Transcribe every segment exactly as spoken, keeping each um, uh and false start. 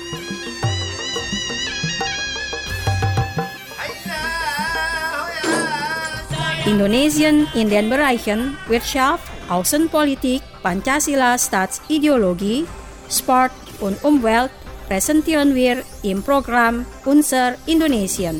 Indonesian in den Bereichen Wirtschaft, Außenpolitik, Pancasila Staatsideologie, Sport und Umwelt präsentieren wir im Programm Unser Indonesien.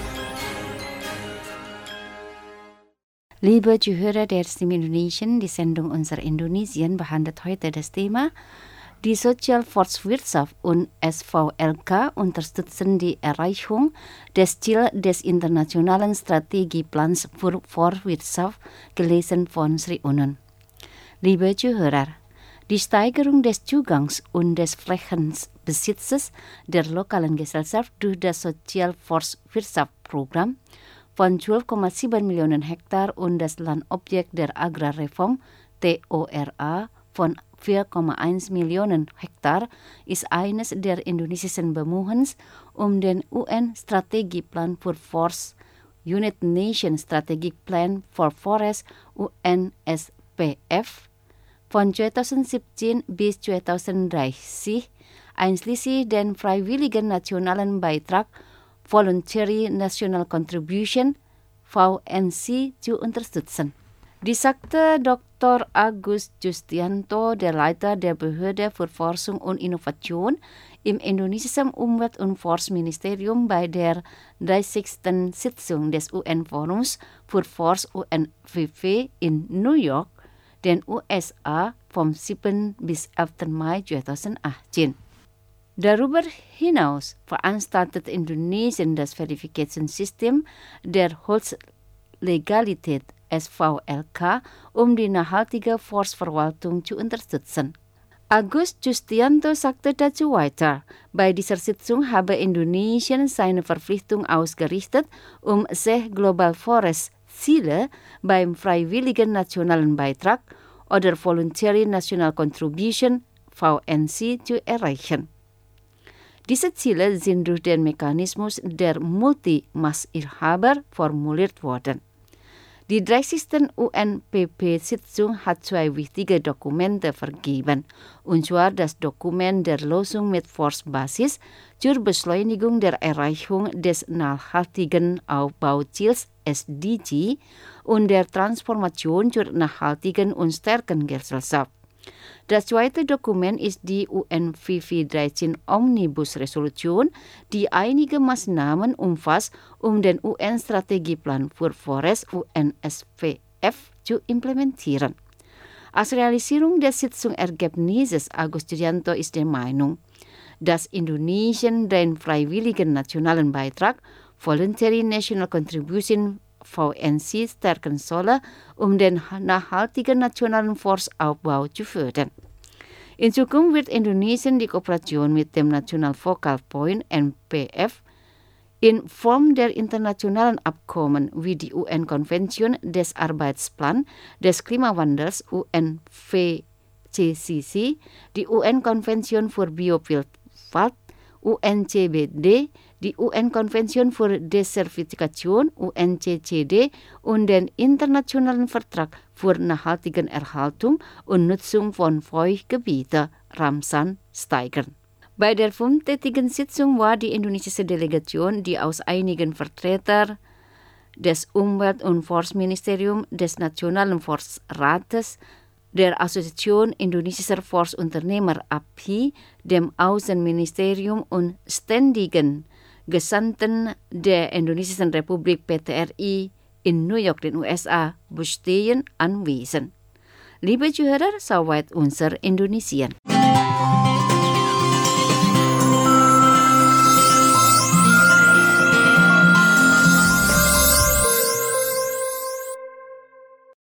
Liebe Zuhörer der Stimme Indonesien, die Sendung Unser Indonesien behandelt heute das Thema Die Sozialforstwirtschaft und S V L K unterstützen die Erreichung des Ziels des Internationalen Strategieplans für Forstwirtschaft, gelesen von Sri Unon. Liebe Zuhörer, die Steigerung des Zugangs und des Flächenbesitzes der lokalen Gesellschaft durch das Sozialforstwirtschaftsprogramm von zwölf Komma sieben Millionen Hektar und das Landobjekt der Agrarreform T O R A von vier Komma eins Millionen Hektar ist eines der indonesischen Bemühungen, um den U N-Strategieplan für Forst, United Nations Strategic Plan for Forest U N S P F von zweitausendsiebzehn bis zweitausenddreißig einschließlich den freiwilligen nationalen Beitrag Voluntary National Contribution V N C zu unterstützen. Dies sagte Doktor Agus Justianto, der Leiter der Behörde für Forschung und Innovation im indonesischen Umwelt- und Forstministerium bei der dreißigsten Sitzung des U N-Forums für Forst U N W W in New York, den U S A, vom siebten bis elften Mai zweitausendachtzehn. Darüber hinaus veranstaltet Indonesien das Verifikationssystem der Holzlegalität S V L K, um die nachhaltige Forstverwaltung zu unterstützen. Agus Justianto sagte dazu weiter, bei dieser Sitzung habe Indonesien seine Verpflichtung ausgerichtet, um sechs Global Forest Ziele beim freiwilligen nationalen Beitrag oder Voluntary National Contribution V N C zu erreichen. Diese Ziele sind durch den Mechanismus der Multi-Maßinhaber formuliert worden. Die dreißigste U N P P-Sitzung hat zwei wichtige Dokumente vergeben, und zwar das Dokument der Lösung mit Forstbasis zur Beschleunigung der Erreichung des nachhaltigen Aufbauziels S D G und der Transformation zur nachhaltigen und starken Gesellschaft. Das zweite Dokument ist die U N W W dreizehn Omnibus-Resolution, die einige Maßnahmen umfasst, um den U N-Strategieplan für Forest U N S P F zu implementieren. Als Realisierung des Sitzungsergebnisses Agus Justianto ist der Meinung, dass Indonesien den freiwilligen nationalen Beitrag Voluntary National Contribution V N C stärken solle, um den nachhaltigen nationalen Forstaufbau zu fördern. In Zukunft wird Indonesien die Kooperation mit dem National Focal Point N P F in Form der internationalen Abkommen wie die U N-Konvention des Arbeitsplans des Klimawandels U N F C C C, die U N-Konvention für Biovielfalt U N C B D, die U N-Konvention für Desertifikation U N C C D und den Internationalen Vertrag für nachhaltige Erhaltung und Nutzung von Feuchtgebieten Ramsar steigern. Bei der fünftägigen Sitzung war die indonesische Delegation, die aus einigen Vertretern des Umwelt- und Forstministeriums, des Nationalen Forstrates, der Assoziation indonesischer Forstunternehmer A P I, dem Außenministerium und ständigen Gesandten der Indonesischen Republik P T R I in New York, den U S A, bestehen anwesend. Liebe Zuhörer, soweit unser Indonesien.